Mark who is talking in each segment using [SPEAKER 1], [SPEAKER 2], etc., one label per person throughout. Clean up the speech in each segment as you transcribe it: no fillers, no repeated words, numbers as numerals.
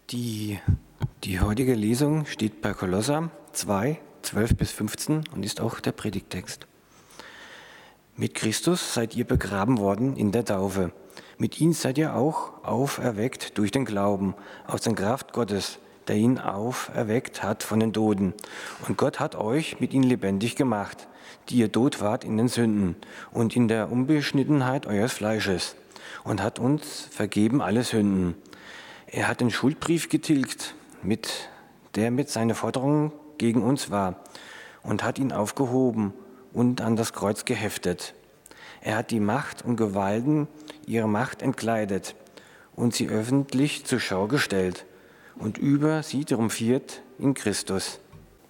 [SPEAKER 1] Die heutige Lesung steht bei Kolosser 2, 12 bis 15 und ist auch der Predigttext. Mit Christus seid ihr begraben worden in der Taufe. Mit ihm seid ihr auch auferweckt durch den Glauben aus der Kraft Gottes, der ihn auferweckt hat von den Toten. Und Gott hat euch mit ihm lebendig gemacht, die ihr tot wart in den Sünden und in der Unbeschnittenheit eures Fleisches, und hat uns vergeben alle Sünden. Er hat den Schuldbrief getilgt, der mit seinen Forderungen gegen uns war, und hat ihn aufgehoben und an das Kreuz geheftet. Er hat die Macht und Gewalten ihrer Macht entkleidet und sie öffentlich zur Schau gestellt und über sie triumphiert in Christus.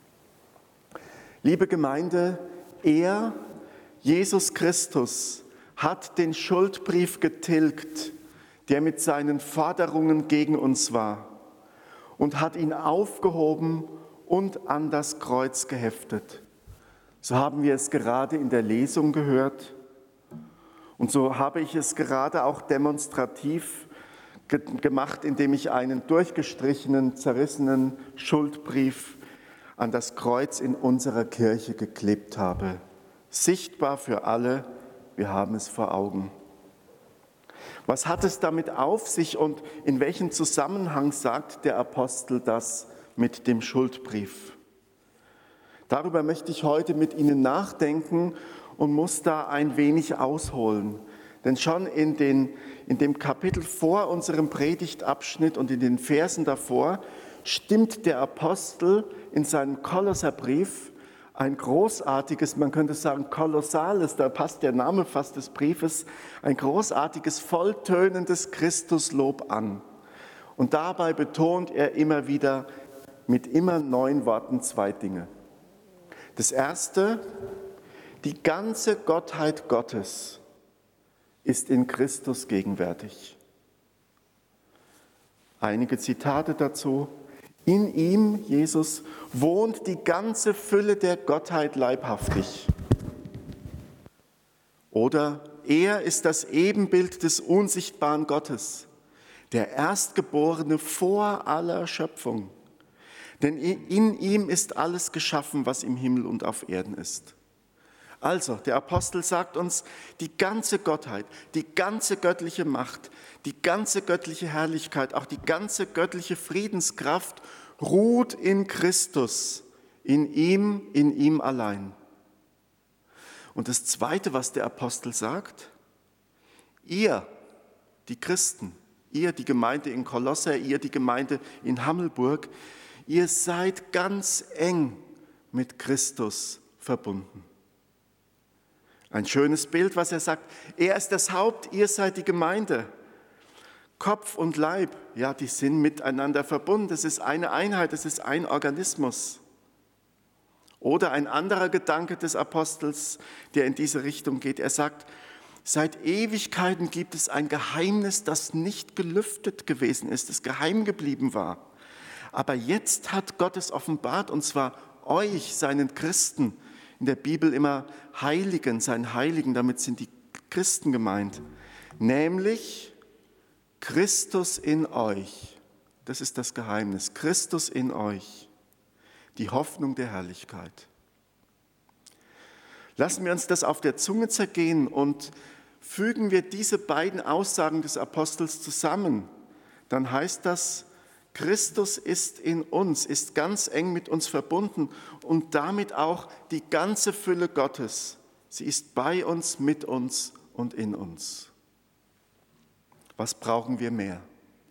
[SPEAKER 2] Liebe Gemeinde, er, Jesus Christus, hat den Schuldbrief getilgt, der mit seinen Forderungen gegen uns war, und hat ihn aufgehoben und an das Kreuz geheftet. So haben wir es gerade in der Lesung gehört und so habe ich es gerade auch demonstrativ gemacht, indem ich einen durchgestrichenen, zerrissenen Schuldbrief an das Kreuz in unserer Kirche geklebt habe. Sichtbar für alle, wir haben es vor Augen. Was hat es damit auf sich und in welchem Zusammenhang sagt der Apostel das mit dem Schuldbrief? Darüber möchte ich heute mit Ihnen nachdenken und muss da ein wenig ausholen. Denn schon in dem Kapitel vor unserem Predigtabschnitt und in den Versen davor stimmt der Apostel in seinem Kolosserbrief ein großartiges, man könnte sagen kolossales, da passt der Name fast des Briefes, ein großartiges, volltönendes Christuslob an. Und dabei betont er immer wieder mit immer neuen Worten zwei Dinge. Das erste, die ganze Gottheit Gottes ist in Christus gegenwärtig. Einige Zitate dazu. In ihm, Jesus, wohnt die ganze Fülle der Gottheit leibhaftig. Oder er ist das Ebenbild des unsichtbaren Gottes, der Erstgeborene vor aller Schöpfung. Denn in ihm ist alles geschaffen, was im Himmel und auf Erden ist. Also, der Apostel sagt uns, die ganze Gottheit, die ganze göttliche Macht, die ganze göttliche Herrlichkeit, auch die ganze göttliche Friedenskraft ruht in Christus, in ihm allein. Und das Zweite, was der Apostel sagt, ihr, die Christen, ihr, die Gemeinde in Kolosser, ihr, die Gemeinde in Hammelburg, ihr seid ganz eng mit Christus verbunden. Ein schönes Bild, was er sagt. Er ist das Haupt, ihr seid die Gemeinde. Kopf und Leib, ja, die sind miteinander verbunden. Es ist eine Einheit, es ist ein Organismus. Oder ein anderer Gedanke des Apostels, der in diese Richtung geht. Er sagt, seit Ewigkeiten gibt es ein Geheimnis, das nicht gelüftet gewesen ist, das geheim geblieben war. Aber jetzt hat Gott es offenbart, und zwar euch, seinen Christen, in der Bibel immer Heiligen, seinen Heiligen, damit sind die Christen gemeint, nämlich Christus in euch. Das ist das Geheimnis, Christus in euch, die Hoffnung der Herrlichkeit. Lassen wir uns das auf der Zunge zergehen und fügen wir diese beiden Aussagen des Apostels zusammen, dann heißt das, Christus ist in uns, ist ganz eng mit uns verbunden und damit auch die ganze Fülle Gottes. Sie ist bei uns, mit uns und in uns. Was brauchen wir mehr?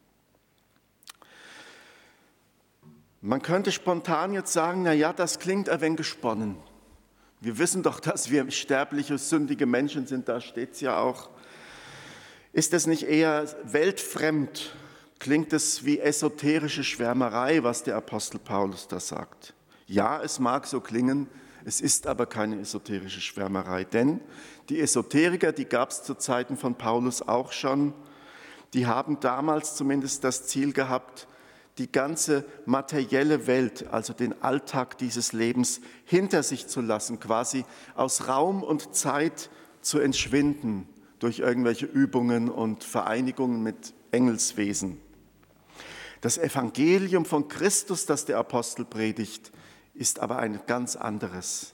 [SPEAKER 2] Man könnte spontan jetzt sagen, na ja, das klingt ein wenig gesponnen. Wir wissen doch, dass wir sterbliche, sündige Menschen sind, da steht es ja auch. Ist es nicht eher weltfremd? Klingt es wie esoterische Schwärmerei, was der Apostel Paulus da sagt? Ja, es mag so klingen, es ist aber keine esoterische Schwärmerei, denn die Esoteriker, die gab es zu Zeiten von Paulus auch schon, die haben damals zumindest das Ziel gehabt, die ganze materielle Welt, also den Alltag dieses Lebens hinter sich zu lassen, quasi aus Raum und Zeit zu entschwinden durch irgendwelche Übungen und Vereinigungen mit Engelswesen. Das Evangelium von Christus, das der Apostel predigt, ist aber ein ganz anderes.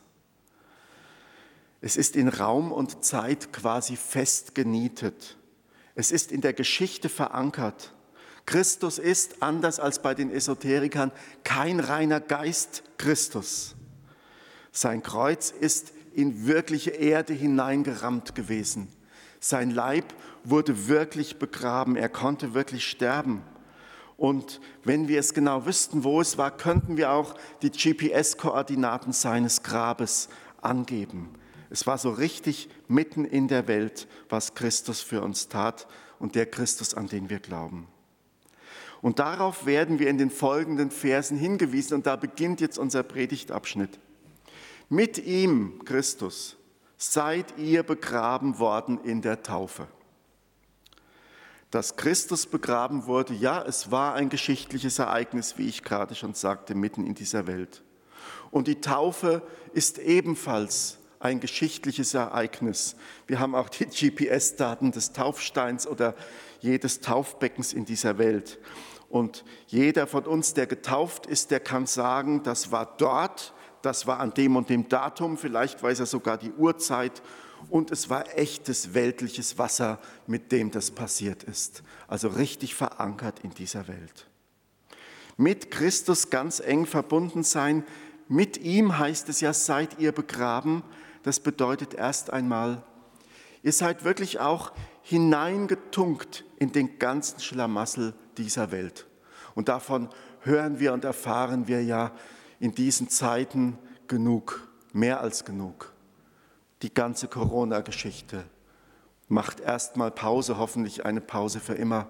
[SPEAKER 2] Es ist in Raum und Zeit quasi festgenietet. Es ist in der Geschichte verankert. Christus ist, anders als bei den Esoterikern, kein reiner Geist Christus. Sein Kreuz ist in wirkliche Erde hineingerammt gewesen. Sein Leib wurde wirklich begraben. Er konnte wirklich sterben. Und wenn wir es genau wüssten, wo es war, könnten wir auch die GPS-Koordinaten seines Grabes angeben. Es war so richtig mitten in der Welt, was Christus für uns tat und der Christus, an den wir glauben. Und darauf werden wir in den folgenden Versen hingewiesen und da beginnt jetzt unser Predigtabschnitt. Mit ihm, Christus, seid ihr begraben worden in der Taufe. Dass Christus begraben wurde, ja, es war ein geschichtliches Ereignis, wie ich gerade schon sagte, mitten in dieser Welt. Und die Taufe ist ebenfalls ein geschichtliches Ereignis. Wir haben auch die GPS-Daten des Taufsteins oder jedes Taufbeckens in dieser Welt. Und jeder von uns, der getauft ist, der kann sagen, das war dort, das war an dem und dem Datum, vielleicht weiß er sogar die Uhrzeit und es war echtes weltliches Wasser, mit dem das passiert ist. Also richtig verankert in dieser Welt. Mit Christus ganz eng verbunden sein, mit ihm heißt es ja, seid ihr begraben. Das bedeutet erst einmal, ihr seid wirklich auch hineingetunkt in den ganzen Schlamassel dieser Welt. Und davon hören wir und erfahren wir ja in diesen Zeiten genug, mehr als genug. Die ganze Corona-Geschichte macht erstmal Pause, hoffentlich eine Pause für immer.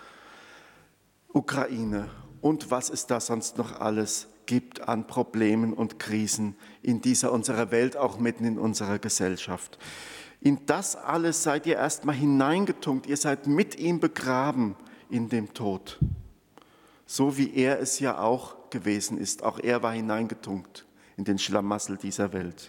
[SPEAKER 2] Ukraine und was es da sonst noch alles gibt an Problemen und Krisen in dieser unserer Welt, auch mitten in unserer Gesellschaft. In das alles seid ihr erstmal hineingetunkt, ihr seid mit ihm begraben in dem Tod. So wie er es ja auch gewesen ist. Auch er war hineingetunkt in den Schlamassel dieser Welt.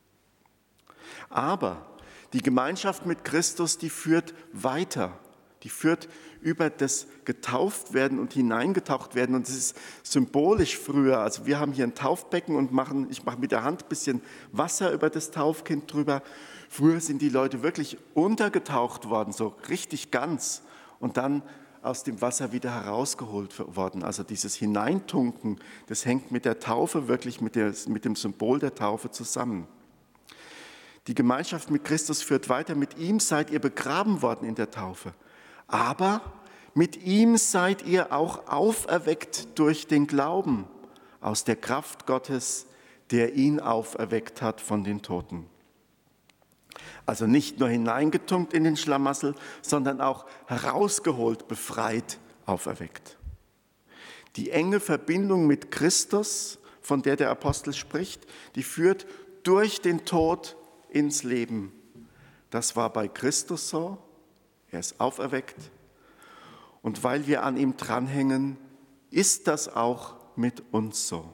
[SPEAKER 2] Aber die Gemeinschaft mit Christus, die führt weiter. Die führt über das Getauftwerden und hineingetaucht werden. Und es ist symbolisch früher. Also wir haben hier ein Taufbecken und ich mache mit der Hand ein bisschen Wasser über das Taufkind drüber. Früher sind die Leute wirklich untergetaucht worden, so richtig ganz. Und dann aus dem Wasser wieder herausgeholt worden. Also dieses Hineintunken, das hängt mit der Taufe wirklich, mit dem Symbol der Taufe zusammen. Die Gemeinschaft mit Christus führt weiter. Mit ihm seid ihr begraben worden in der Taufe. Aber mit ihm seid ihr auch auferweckt durch den Glauben aus der Kraft Gottes, der ihn auferweckt hat von den Toten. Also nicht nur hineingetunkt in den Schlamassel, sondern auch herausgeholt, befreit, auferweckt. Die enge Verbindung mit Christus, von der der Apostel spricht, die führt durch den Tod ins Leben. Das war bei Christus so, er ist auferweckt. Und weil wir an ihm dranhängen, ist das auch mit uns so.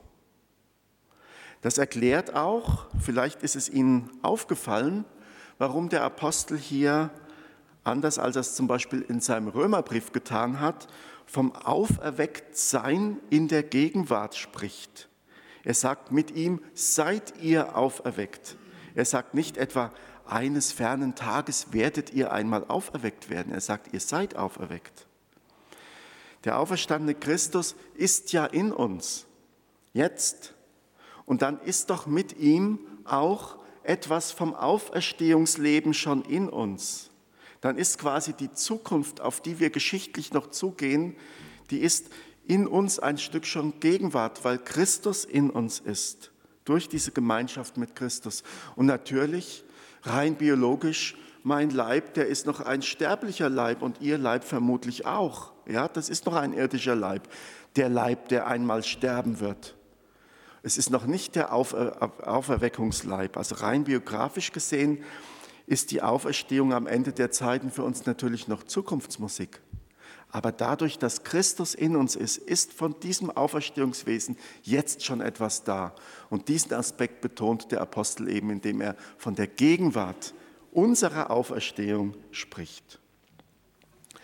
[SPEAKER 2] Das erklärt auch, vielleicht ist es Ihnen aufgefallen, warum der Apostel hier, anders als er es zum Beispiel in seinem Römerbrief getan hat, vom Auferwecktsein in der Gegenwart spricht. Er sagt, mit ihm seid ihr auferweckt. Er sagt nicht etwa, eines fernen Tages werdet ihr einmal auferweckt werden. Er sagt, ihr seid auferweckt. Der auferstandene Christus ist ja in uns, jetzt. Und dann ist doch mit ihm auch etwas vom Auferstehungsleben schon in uns. Dann ist quasi die Zukunft, auf die wir geschichtlich noch zugehen, die ist in uns ein Stück schon Gegenwart, weil Christus in uns ist, durch diese Gemeinschaft mit Christus. Und natürlich, rein biologisch, mein Leib, der ist noch ein sterblicher Leib und Ihr Leib vermutlich auch. Ja, das ist noch ein irdischer Leib, der Leib, der einmal sterben wird. Es ist noch nicht der Auferweckungsleib. Also rein biografisch gesehen ist die Auferstehung am Ende der Zeiten für uns natürlich noch Zukunftsmusik. Aber dadurch, dass Christus in uns ist von diesem Auferstehungswesen jetzt schon etwas da. Und diesen Aspekt betont der Apostel eben, indem er von der Gegenwart unserer Auferstehung spricht.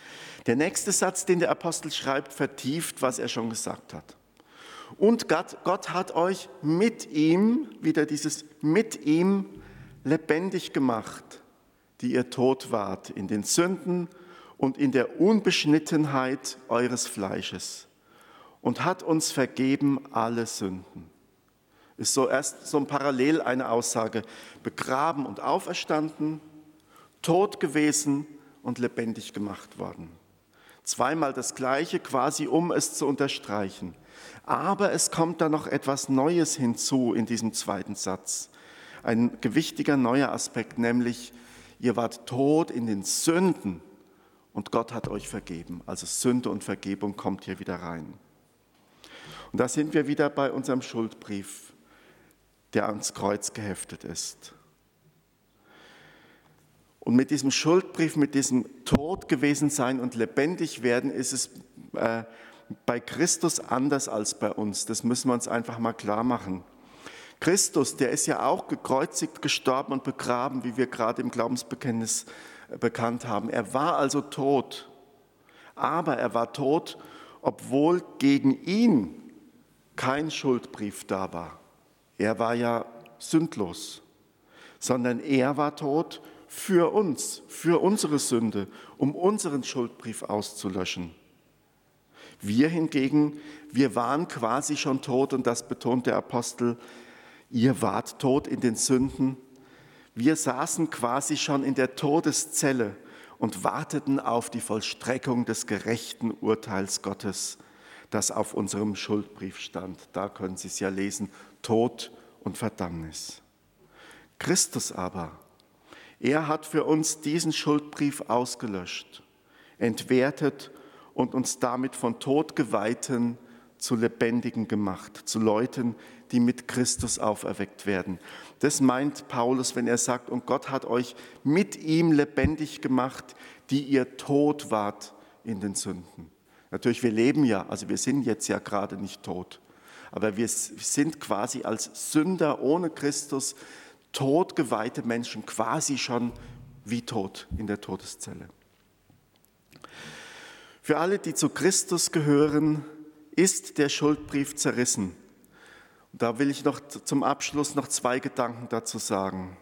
[SPEAKER 2] Der nächste Satz, den der Apostel schreibt, vertieft, was er schon gesagt hat. Und Gott hat euch mit ihm, wieder dieses mit ihm, lebendig gemacht, die ihr tot wart in den Sünden und in der Unbeschnittenheit eures Fleisches und hat uns vergeben alle Sünden. Ist so erst so ein Parallel eine Aussage, begraben und auferstanden, tot gewesen und lebendig gemacht worden. Zweimal das Gleiche, quasi um es zu unterstreichen. Aber es kommt da noch etwas Neues hinzu in diesem zweiten Satz. Ein gewichtiger neuer Aspekt, nämlich ihr wart tot in den Sünden und Gott hat euch vergeben. Also Sünde und Vergebung kommt hier wieder rein. Und da sind wir wieder bei unserem Schuldbrief, der ans Kreuz geheftet ist. Und mit diesem Schuldbrief, mit diesem Tod gewesen sein und lebendig werden, ist es bei Christus anders als bei uns. Das müssen wir uns einfach mal klar machen. Christus, der ist ja auch gekreuzigt, gestorben und begraben, wie wir gerade im Glaubensbekenntnis bekannt haben. Er war also tot, aber er war tot, obwohl gegen ihn kein Schuldbrief da war. Er war ja sündlos, sondern er war tot für uns, für unsere Sünde, um unseren Schuldbrief auszulöschen. Wir hingegen, wir waren quasi schon tot, und das betont der Apostel, ihr wart tot in den Sünden. Wir saßen quasi schon in der Todeszelle und warteten auf die Vollstreckung des gerechten Urteils Gottes, das auf unserem Schuldbrief stand. Da können Sie es ja lesen, Tod und Verdammnis. Christus aber, er hat für uns diesen Schuldbrief ausgelöscht, entwertet und uns damit von Todgeweihten zu Lebendigen gemacht, zu Leuten, die mit Christus auferweckt werden. Das meint Paulus, wenn er sagt, und Gott hat euch mit ihm lebendig gemacht, die ihr tot wart in den Sünden. Natürlich, wir leben ja, also wir sind jetzt ja gerade nicht tot, aber wir sind quasi als Sünder ohne Christus totgeweihte Menschen, quasi schon wie tot in der Todeszelle. Für alle, die zu Christus gehören, ist der Schuldbrief zerrissen. Und da will ich noch zum Abschluss noch 2 Gedanken dazu sagen.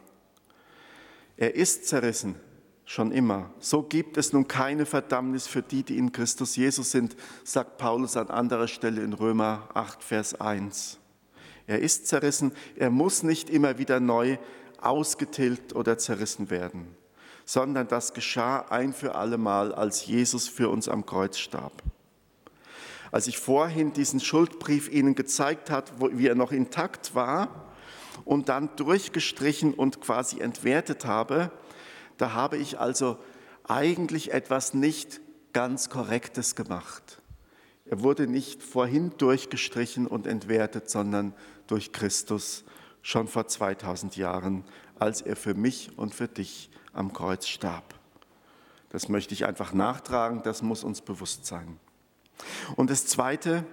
[SPEAKER 2] Er ist zerrissen, schon immer. So gibt es nun keine Verdammnis für die, die in Christus Jesus sind, sagt Paulus an anderer Stelle in Römer 8, Vers 1. Er ist zerrissen, er muss nicht immer wieder neu ausgetilgt oder zerrissen werden, sondern das geschah ein für alle Mal, als Jesus für uns am Kreuz starb. Als ich vorhin diesen Schuldbrief Ihnen gezeigt habe, wie er noch intakt war und dann durchgestrichen und quasi entwertet habe, da habe ich also eigentlich etwas nicht ganz Korrektes gemacht. Er wurde nicht vorhin durchgestrichen und entwertet, sondern durch Christus schon vor 2000 Jahren, als er für mich und für dich am Kreuz starb. Das möchte ich einfach nachtragen, das muss uns bewusst sein. Und das Zweite,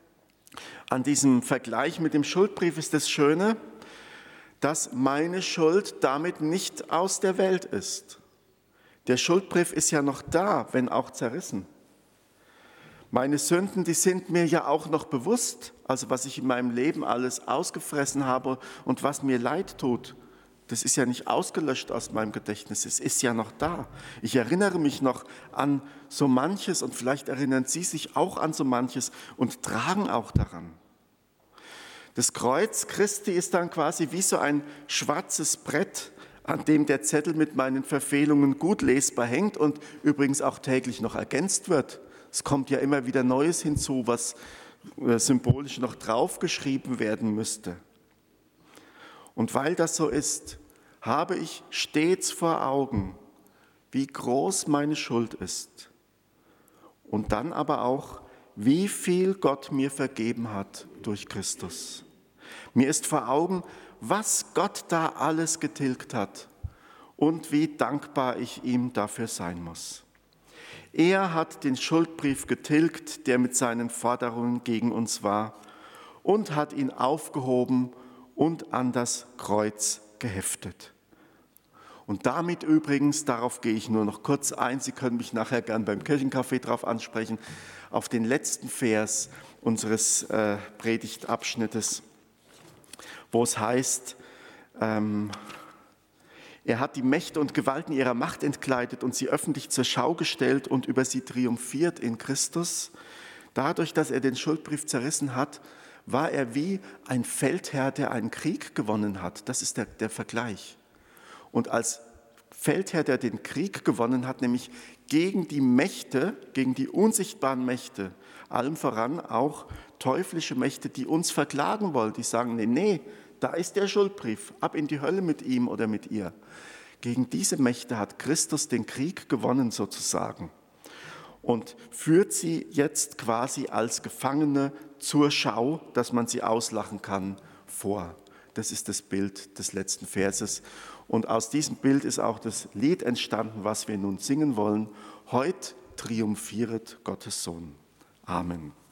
[SPEAKER 2] an diesem Vergleich mit dem Schuldbrief ist das Schöne, dass meine Schuld damit nicht aus der Welt ist. Der Schuldbrief ist ja noch da, wenn auch zerrissen. Meine Sünden, die sind mir ja auch noch bewusst, also was ich in meinem Leben alles ausgefressen habe und was mir leid tut. Das ist ja nicht ausgelöscht aus meinem Gedächtnis, es ist ja noch da. Ich erinnere mich noch an so manches und vielleicht erinnern Sie sich auch an so manches und tragen auch daran. Das Kreuz Christi ist dann quasi wie so ein schwarzes Brett, an dem der Zettel mit meinen Verfehlungen gut lesbar hängt und übrigens auch täglich noch ergänzt wird. Es kommt ja immer wieder Neues hinzu, was symbolisch noch draufgeschrieben werden müsste. Und weil das so ist, habe ich stets vor Augen, wie groß meine Schuld ist. Und dann aber auch, wie viel Gott mir vergeben hat durch Christus. Mir ist vor Augen, was Gott da alles getilgt hat und wie dankbar ich ihm dafür sein muss. Er hat den Schuldbrief getilgt, der mit seinen Forderungen gegen uns war, und hat ihn aufgehoben und an das Kreuz geheftet. Und damit übrigens, darauf gehe ich nur noch kurz ein, Sie können mich nachher gern beim Kirchencafé drauf ansprechen, auf den letzten Vers unseres Predigtabschnittes, wo es heißt, er hat die Mächte und Gewalten ihrer Macht entkleidet und sie öffentlich zur Schau gestellt und über sie triumphiert in Christus. Dadurch, dass er den Schuldbrief zerrissen hat, war er wie ein Feldherr, der einen Krieg gewonnen hat. Das ist der Vergleich. Und als Feldherr, der den Krieg gewonnen hat, nämlich gegen die Mächte, gegen die unsichtbaren Mächte, allem voran auch teuflische Mächte, die uns verklagen wollen, die sagen, nee, da ist der Schuldbrief, ab in die Hölle mit ihm oder mit ihr. Gegen diese Mächte hat Christus den Krieg gewonnen sozusagen und führt sie jetzt quasi als Gefangene zur Schau, dass man sie auslachen kann, vor. Das ist das Bild des letzten Verses. Und aus diesem Bild ist auch das Lied entstanden, was wir nun singen wollen. Heut triumphiert Gottes Sohn. Amen.